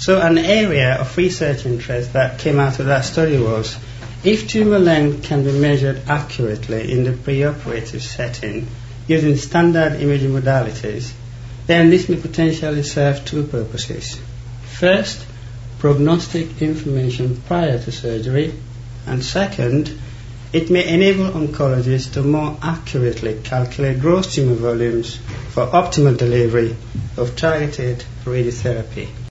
So an area of research interest that came out of that study was if tumor length can be measured accurately in the preoperative setting using standard imaging modalities, then this may potentially serve two purposes. First, prognostic information prior to surgery, and second, it may enable oncologists to more accurately calculate gross tumor volumes for optimal delivery of targeted radiotherapy.